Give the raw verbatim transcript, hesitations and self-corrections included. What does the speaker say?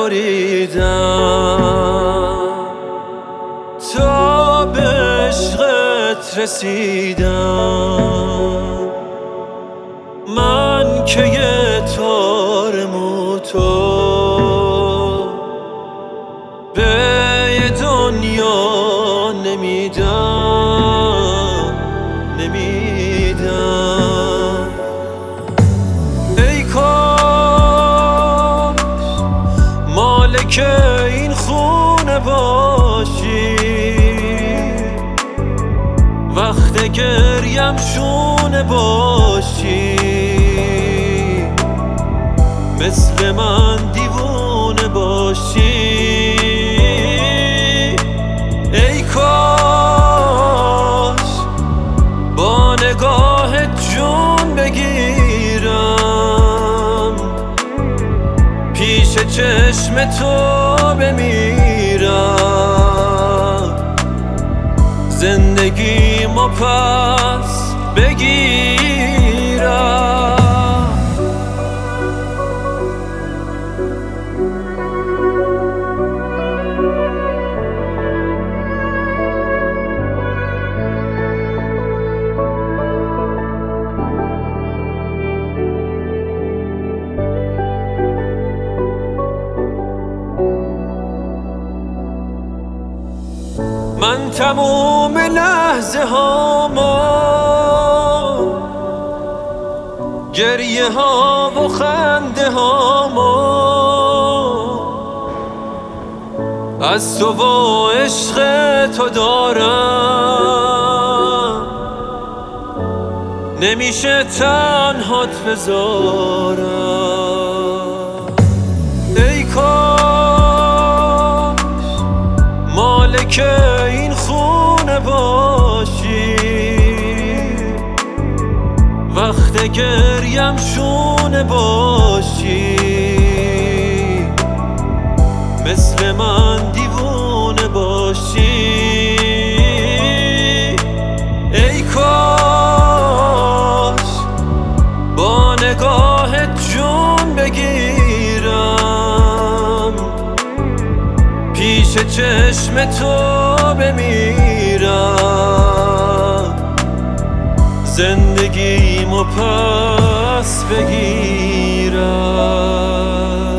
بریدم تا به عشقت رسیدم. من که یه تار موتو به یه دنیا نمیدم نمیدم. ای کاش مالک این خونه باشی، وقت گریم شونه باشی، مثل من دیوونه باشی. ای کاش با نگاه جون بگیرم، پیش چشم تو بمیرم، زندگیمو پس بگیرم. من تموم لحظه هامو، گریه ها و خنده هامو، از تو و عشق تو دارم، نمیشه تنهات بذارم. ای کاش مالک این خونه باشی، وقت گریم شونه باشی، مثل من دیوونه باشی. ای کاش با نگاه جون بگیرم، پیش چشم تو بمیرم، زندگیمو پس بگیرم.